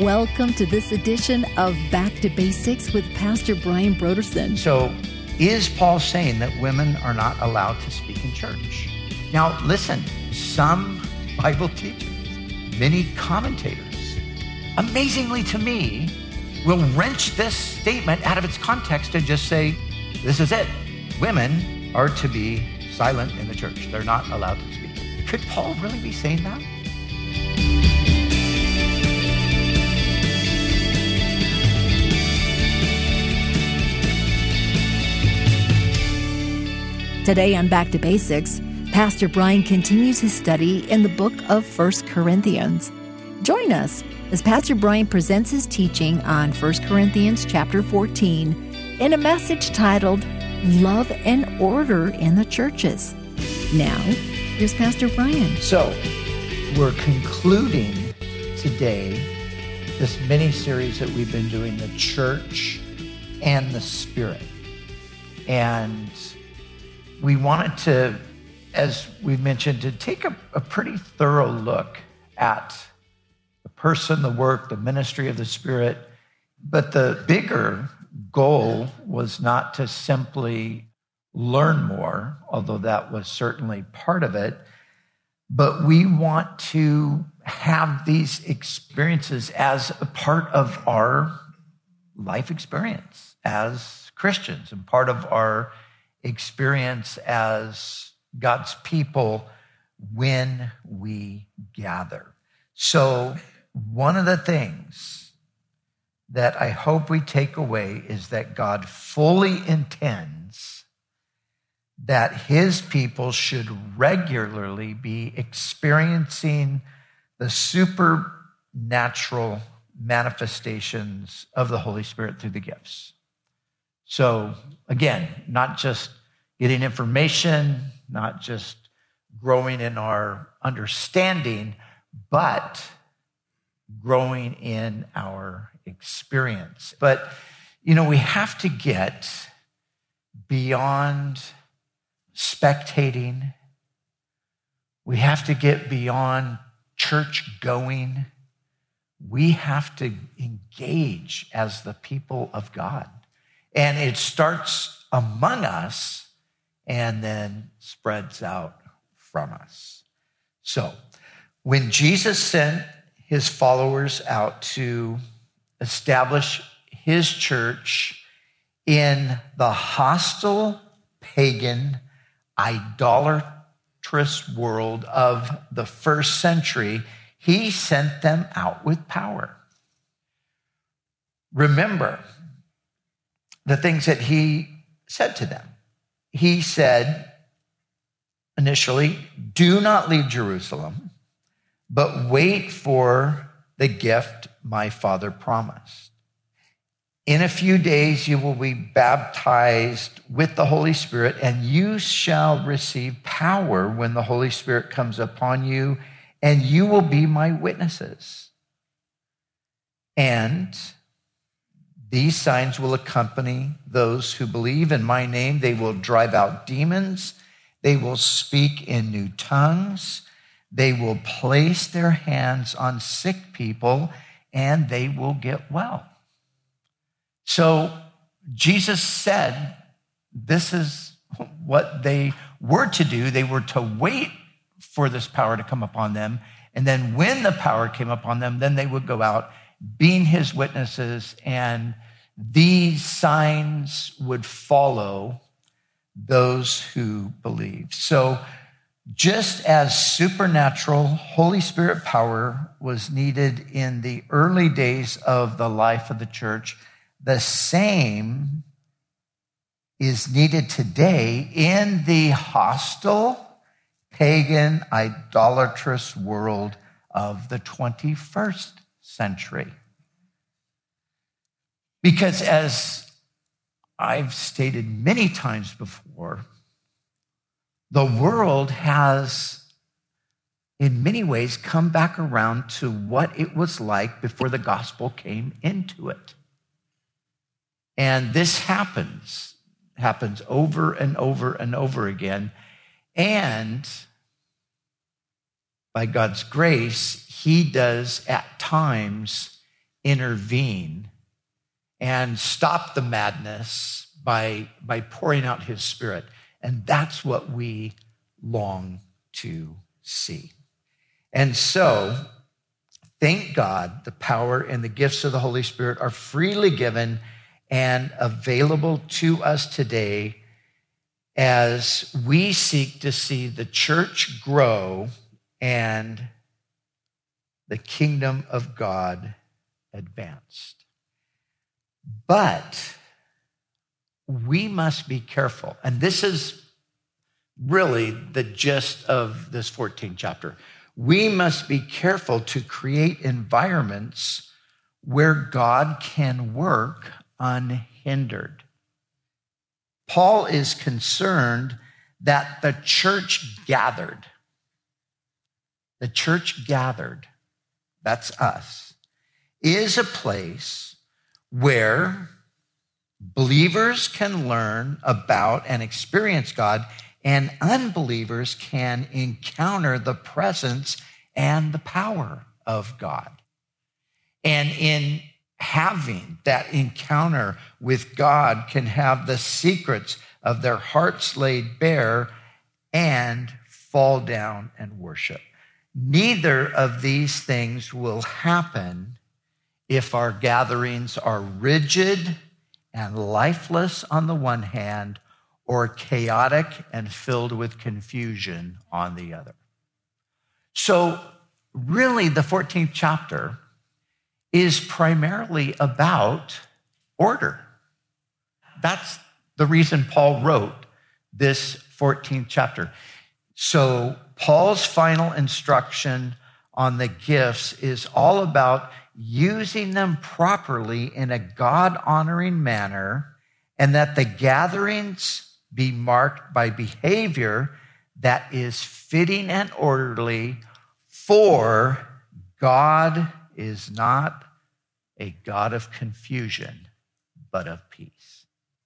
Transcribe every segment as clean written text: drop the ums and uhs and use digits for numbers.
Welcome to this edition of Back to Basics with Pastor Brian Brodersen. So, is Paul saying that women are not allowed to speak in church? Now, listen, some Bible teachers, many commentators, amazingly to me, will wrench this statement out of its context and just say, this is it. Women are to be silent in the church. They're not allowed to speak. Could Paul really be saying that? Today on Back to Basics, Pastor Brian continues his study in the book of 1 Corinthians. Join us as Pastor Brian presents his teaching on 1 Corinthians chapter 14 in a message titled, Love and Order in the Churches. Now, here's Pastor Brian. So, we're concluding today this mini-series that we've been doing, the church and the spirit. And we wanted to, as we mentioned, to take a pretty thorough look at the person, the work, the ministry of the Spirit. But the bigger goal was not to simply learn more, although that was certainly part of it, but we want to have these experiences as a part of our life experience as Christians and part of our experience as God's people when we gather. So one of the things that I hope we take away is that God fully intends that his people should regularly be experiencing the supernatural manifestations of the Holy Spirit through the gifts. So again, not just getting information, not just growing in our understanding, but growing in our experience. But, we have to get beyond spectating. We have to get beyond church going. We have to engage as the people of God. And it starts among us and then spreads out from us. So when Jesus sent his followers out to establish his church in the hostile, pagan, idolatrous world of the first century, he sent them out with power. Remember the things that he said to them. He said initially, do not leave Jerusalem, but wait for the gift my Father promised. In a few days, you will be baptized with the Holy Spirit, and you shall receive power when the Holy Spirit comes upon you, and you will be my witnesses. And these signs will accompany those who believe in my name. They will drive out demons. They will speak in new tongues. They will place their hands on sick people, and they will get well. So Jesus said this is what they were to do. They were to wait for this power to come upon them. And then when the power came upon them, then they would go out being his witnesses, and these signs would follow those who believe. So just as supernatural Holy Spirit power was needed in the early days of the life of the church, the same is needed today in the hostile, pagan, idolatrous world of the 21st century. Because as I've stated many times before, the world has, in many ways, come back around to what it was like before the gospel came into it. And this happens over and over and over again. And by God's grace, he does at times intervene and stop the madness by pouring out his Spirit. And that's what we long to see. And so, thank God, the power and the gifts of the Holy Spirit are freely given and available to us today as we seek to see the church grow and the kingdom of God advanced. But we must be careful. And this is really the gist of this 14th chapter. We must be careful to create environments where God can work unhindered. Paul is concerned that the church gathered, that's us, is a place where believers can learn about and experience God, and unbelievers can encounter the presence and the power of God. And in having that encounter with God, can have the secrets of their hearts laid bare and fall down and worship. Neither of these things will happen if our gatherings are rigid and lifeless on the one hand, or chaotic and filled with confusion on the other. So really, the 14th chapter is primarily about order. That's the reason Paul wrote this 14th chapter. So Paul's final instruction on the gifts is all about using them properly in a God-honoring manner, and that the gatherings be marked by behavior that is fitting and orderly, for God is not a God of confusion, but of peace.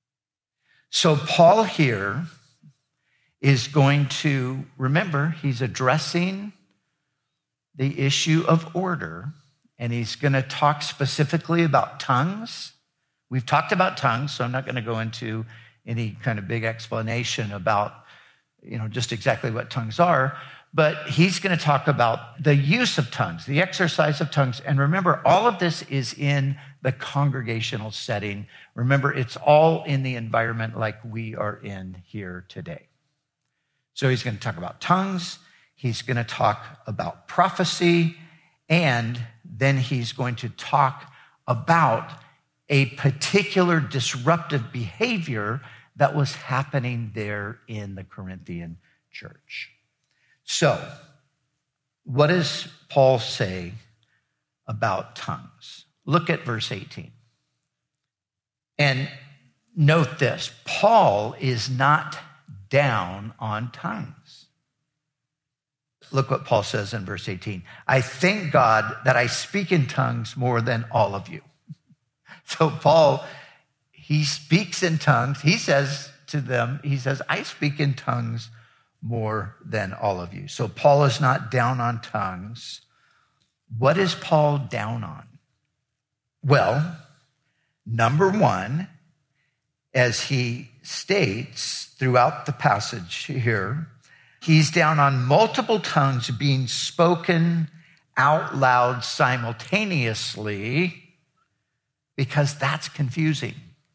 So Paul here is going to, remember, he's addressing the issue of order, and he's going to talk specifically about tongues. We've talked about tongues, so I'm not going to go into any kind of big explanation about, just exactly what tongues are. But he's going to talk about the use of tongues, the exercise of tongues. And remember, all of this is in the congregational setting. Remember, it's all in the environment like we are in here today. So he's going to talk about tongues. He's going to talk about prophecy. And then he's going to talk about a particular disruptive behavior that was happening there in the Corinthian church. So, what does Paul say about tongues? Look at verse 18. And note this, Paul is not down on tongues. Look what Paul says in verse 18. I thank God that I speak in tongues more than all of you. So Paul, he speaks in tongues. He says to them, I speak in tongues more than all of you. So Paul is not down on tongues. What is Paul down on? Well, number one, as he states throughout the passage here, he's down on multiple tongues being spoken out loud simultaneously, because that's confusing.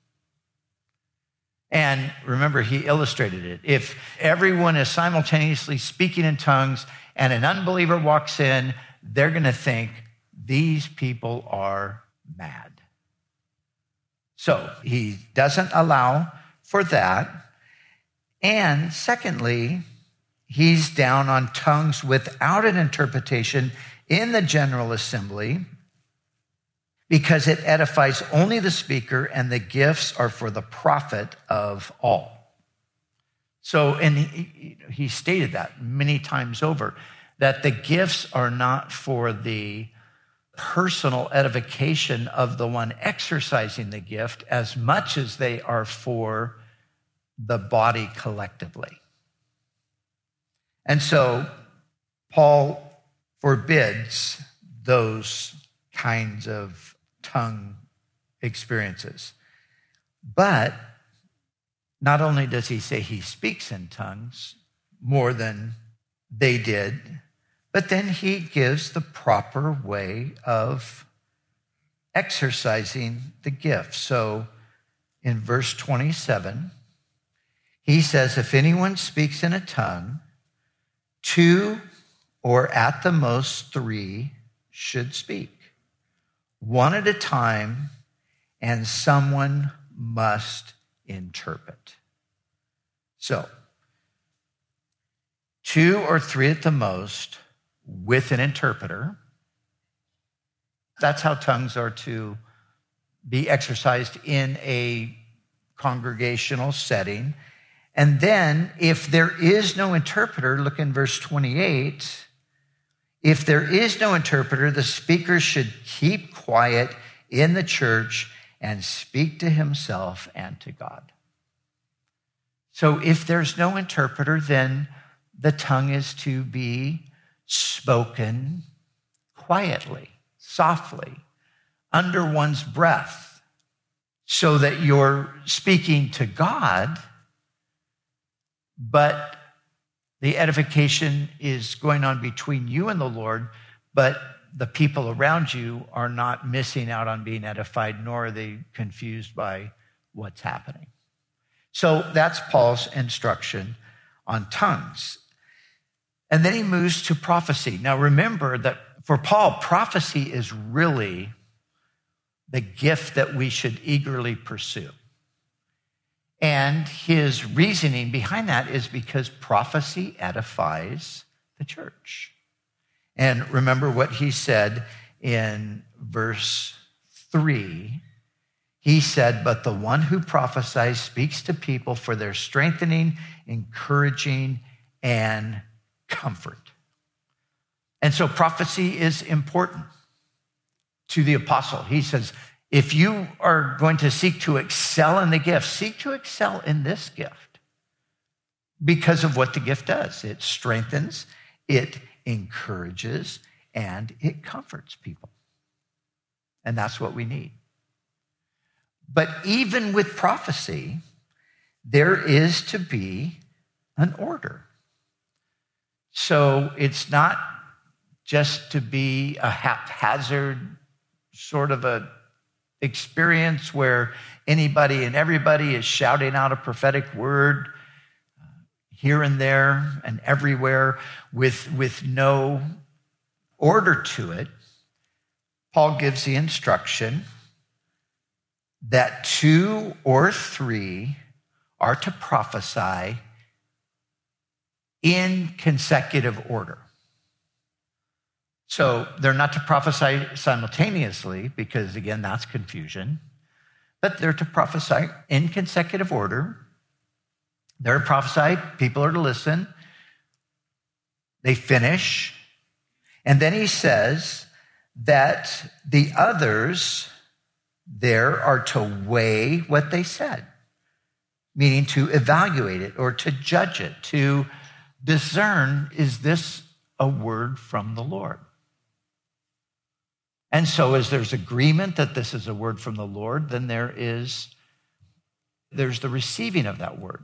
And remember, he illustrated it. If everyone is simultaneously speaking in tongues and an unbeliever walks in, they're going to think these people are mad. So he doesn't allow for that. And secondly, he's down on tongues without an interpretation in the general assembly, because it edifies only the speaker, and the gifts are for the profit of all. So, and he stated that many times over, that the gifts are not for the personal edification of the one exercising the gift as much as they are for the body collectively. And so Paul forbids those kinds of tongue experiences. But not only does he say he speaks in tongues more than they did, but then he gives the proper way of exercising the gift. So in verse 27, he says, if anyone speaks in a tongue, 2 or at the most 3 should speak, 1 at a time, and someone must interpret. So 2 or 3 at the most with an interpreter. That's how tongues are to be exercised in a congregational setting. And then if there is no interpreter, look in verse 28, if there is no interpreter, the speaker should keep quiet in the church and speak to himself and to God. So if there's no interpreter, then the tongue is to be spoken quietly, softly, under one's breath, so that you're speaking to God, but the edification is going on between you and the Lord, but the people around you are not missing out on being edified, nor are they confused by what's happening. So that's Paul's instruction on tongues. And then he moves to prophecy. Now remember that for Paul, prophecy is really the gift that we should eagerly pursue. And his reasoning behind that is because prophecy edifies the church. And remember what he said in verse 3. He said, but the one who prophesies speaks to people for their strengthening, encouraging, and comfort. And so prophecy is important to the apostle. He says, if you are going to seek to excel in the gift, seek to excel in this gift because of what the gift does. It strengthens, it encourages, and it comforts people. And that's what we need. But even with prophecy, there is to be an order. So it's not just to be a haphazard sort of a experience where anybody and everybody is shouting out a prophetic word here and there and everywhere with no order to it. Paul gives the instruction that 2 or 3 are to prophesy in consecutive order. So they're not to prophesy simultaneously because, again, that's confusion. But they're to prophesy in consecutive order. They're to prophesy, people are to listen. They finish. And then he says that the others there are to weigh what they said, meaning to evaluate it or to judge it, to discern, is this a word from the Lord? And so as there's agreement that this is a word from the Lord, then there's the receiving of that word.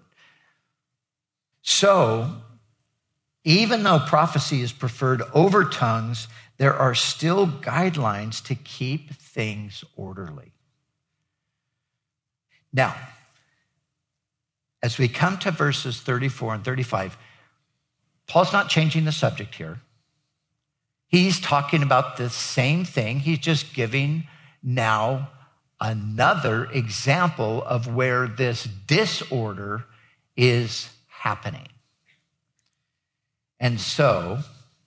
So even though prophecy is preferred over tongues, there are still guidelines to keep things orderly. Now, as we come to verses 34 and 35, Paul's not changing the subject here. He's talking about the same thing. He's just giving now another example of where this disorder is happening. And so,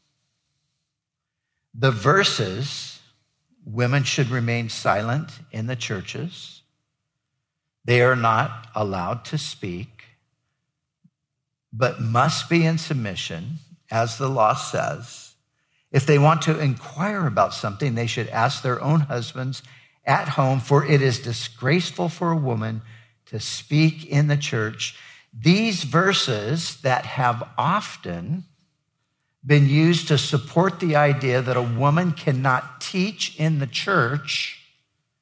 the verses, women should remain silent in the churches. They are not allowed to speak, but must be in submission, as the law says. If they want to inquire about something, they should ask their own husbands at home, for it is disgraceful for a woman to speak in the church. These verses that have often been used to support the idea that a woman cannot teach in the church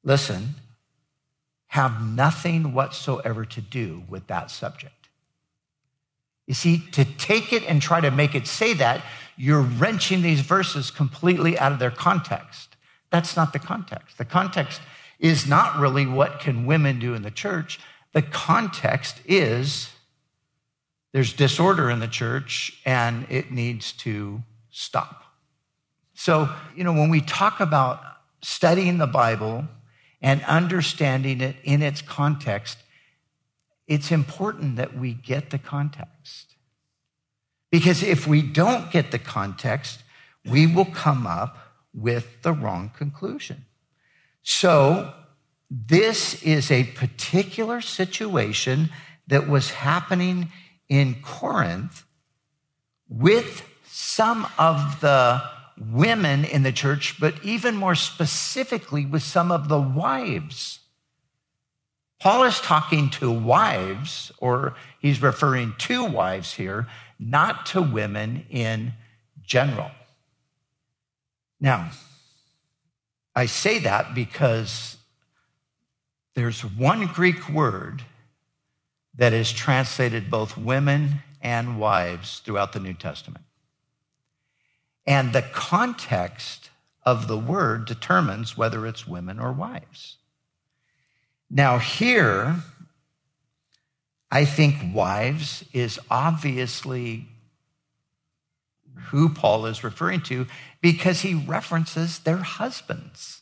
listen, have nothing whatsoever to do with that subject. You see, to take it and try to make it say that, you're wrenching these verses completely out of their context. That's not the context. The context is not really what can women do in the church. The context is there's disorder in the church and it needs to stop. So, when we talk about studying the Bible and understanding it in its context, it's important that we get the context. Because if we don't get the context, we will come up with the wrong conclusion. So this is a particular situation that was happening in Corinth with some of the women in the church, but even more specifically with some of the wives. Paul is talking to wives, or he's referring to wives here, not to women in general. Now, I say that because there's one Greek word that is translated both women and wives throughout the New Testament. And the context of the word determines whether it's women or wives. Now here, I think wives is obviously who Paul is referring to because he references their husbands.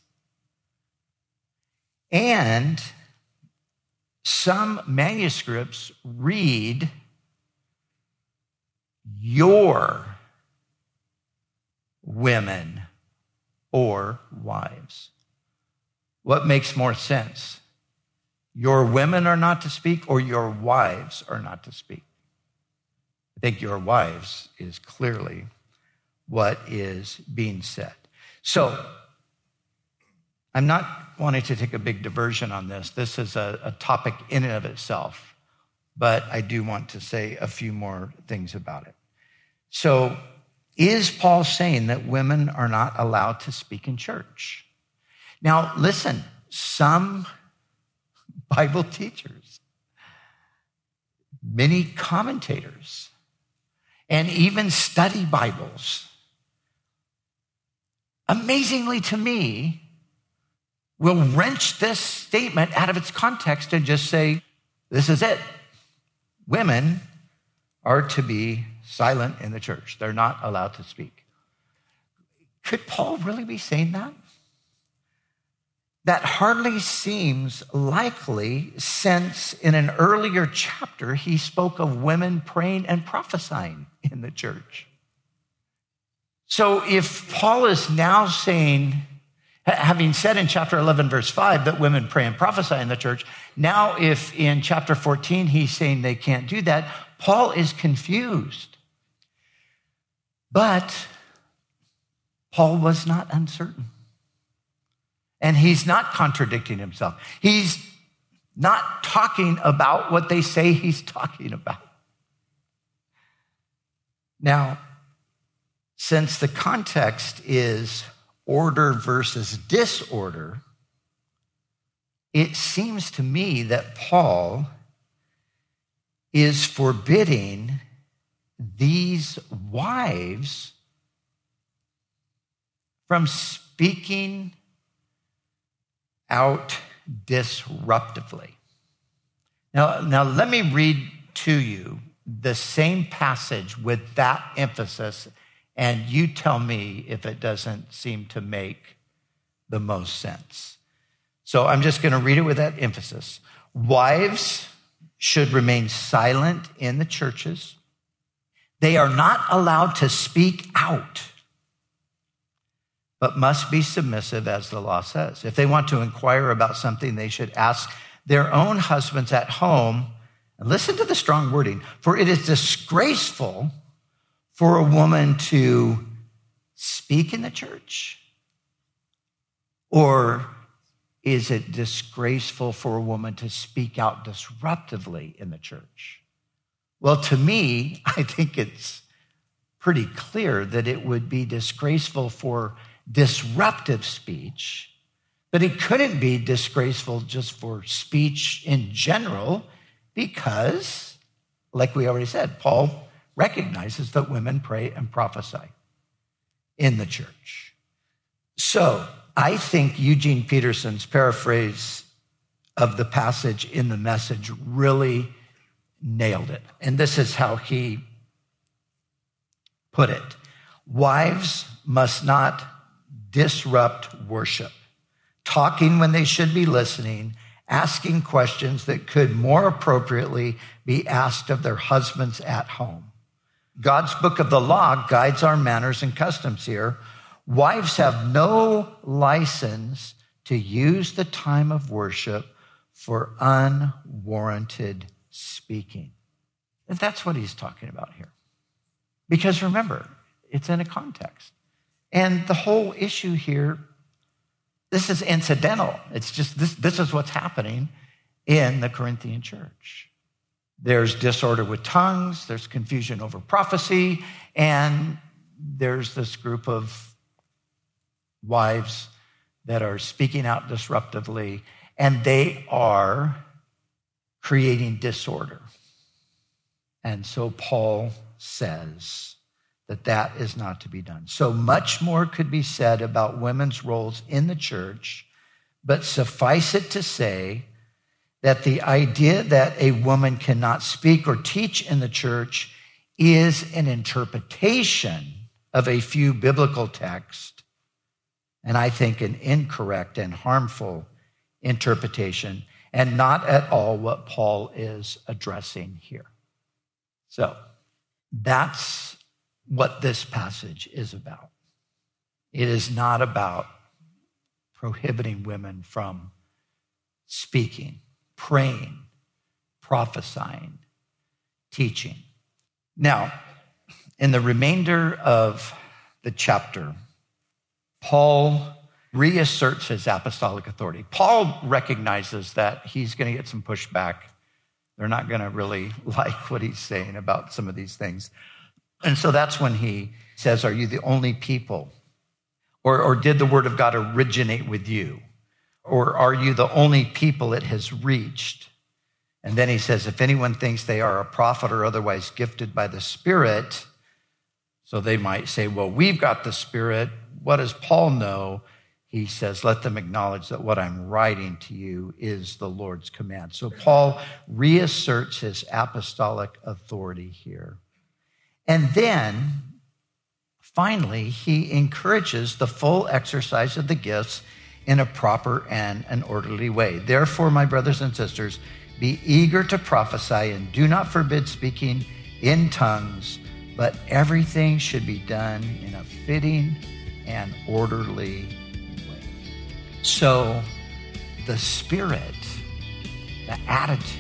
And some manuscripts read your women or wives. What makes more sense? Your women are not to speak or your wives are not to speak? I think your wives is clearly what is being said. So I'm not wanting to take a big diversion on this. This is a topic in and of itself, but I do want to say a few more things about it. So is Paul saying that women are not allowed to speak in church? Now, listen, some Bible teachers, many commentators, and even study Bibles, amazingly to me, will wrench this statement out of its context and just say, this is it. Women are to be silent in the church. They're not allowed to speak. Could Paul really be saying that? That hardly seems likely, since in an earlier chapter, he spoke of women praying and prophesying in the church. So if Paul is now saying, having said in chapter 11, verse 5, that women pray and prophesy in the church, now if in chapter 14 he's saying they can't do that, Paul is confused. But Paul was not uncertain. And he's not contradicting himself. He's not talking about what they say he's talking about. Now, since the context is order versus disorder, it seems to me that Paul is forbidding these wives from speaking out disruptively. Now let me read to you the same passage with that emphasis, and you tell me if it doesn't seem to make the most sense. So I'm just going to read it with that emphasis. Wives should remain silent in the churches. They are not allowed to speak out, but must be submissive, as the law says. If they want to inquire about something, they should ask their own husbands at home. And listen to the strong wording, for it is disgraceful for a woman to speak in the church? Or is it disgraceful for a woman to speak out disruptively in the church? Well, to me, I think it's pretty clear that it would be disgraceful for disruptive speech, But it couldn't be disgraceful just for speech in general because, like we already said, Paul recognizes that women pray and prophesy in the church. So I think Eugene Peterson's paraphrase of the passage in the Message really nailed it. And this is how he put it. Wives must not disrupt worship, talking when they should be listening, asking questions that could more appropriately be asked of their husbands at home. God's book of the law guides our manners and customs here. Wives have no license to use the time of worship for unwarranted speaking. And that's what he's talking about here. Because remember, it's in a context. And the whole issue here, this is incidental. It's just this is what's happening in the Corinthian church. There's disorder with tongues, there's confusion over prophecy, and there's this group of wives that are speaking out disruptively, and they are creating disorder. And so Paul says that is not to be done. So much more could be said about women's roles in the church, but suffice it to say that the idea that a woman cannot speak or teach in the church is an interpretation of a few biblical texts, and I think an incorrect and harmful interpretation, and not at all what Paul is addressing here. So that's what this passage is about. It is not about prohibiting women from speaking, praying, prophesying, teaching. Now, in the remainder of the chapter, Paul reasserts his apostolic authority. Paul recognizes that he's going to get some pushback. They're not going to really like what he's saying about some of these things. And so that's when he says, are you the only people? Or did the word of God originate with you? Or are you the only people it has reached? And then he says, if anyone thinks they are a prophet or otherwise gifted by the Spirit, so they might say, well, we've got the Spirit. What does Paul know? He says, let them acknowledge that what I'm writing to you is the Lord's command. So Paul reasserts his apostolic authority here. And then, finally, he encourages the full exercise of the gifts in a proper and an orderly way. Therefore, my brothers and sisters, be eager to prophesy and do not forbid speaking in tongues, but everything should be done in a fitting and orderly way. So, the spirit, the attitude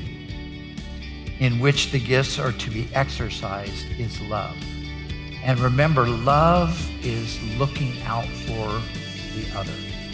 in which the gifts are to be exercised is love. And remember, love is looking out for the other.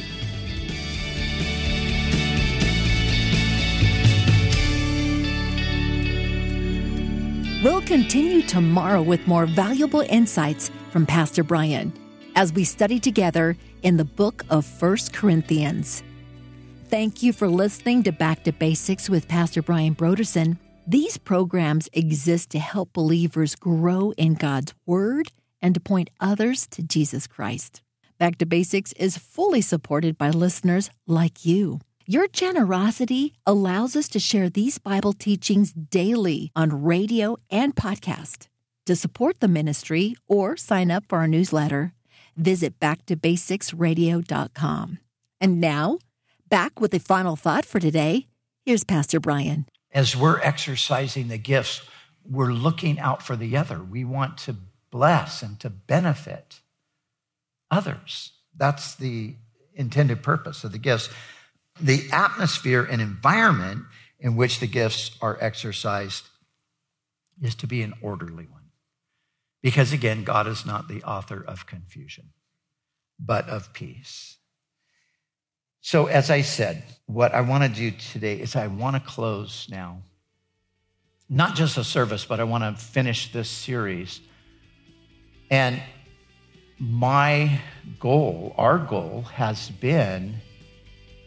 We'll continue tomorrow with more valuable insights from Pastor Brian as we study together in the book of 1 Corinthians. Thank you for listening to Back to Basics with Pastor Brian Brodersen. These programs exist to help believers grow in God's Word and to point others to Jesus Christ. Back to Basics is fully supported by listeners like you. Your generosity allows us to share these Bible teachings daily on radio and podcast. To support the ministry or sign up for our newsletter, visit backtobasicsradio.com. And now, back with the final thought for today, here's Pastor Brian. As we're exercising the gifts, we're looking out for the other. We want to bless and to benefit others. That's the intended purpose of the gifts. The atmosphere and environment in which the gifts are exercised is to be an orderly one. Because again, God is not the author of confusion, but of peace. So as I said, what I want to do today is I want to close now, not just a service, but I want to finish this series. And my goal, our goal has been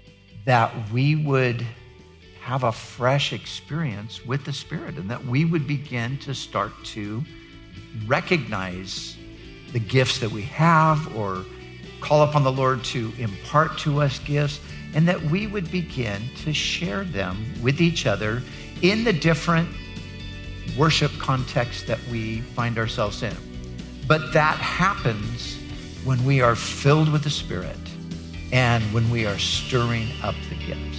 that we would have a fresh experience with the Spirit, and that we would begin to start to recognize the gifts that we have, or call upon the Lord to impart to us gifts, and that we would begin to share them with each other in the different worship contexts that we find ourselves in. But that happens when we are filled with the Spirit and when we are stirring up the gifts.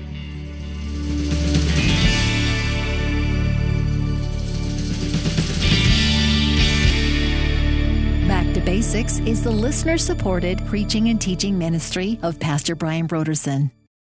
Back to Basics is the listener-supported preaching and teaching ministry of Pastor Brian Brodersen.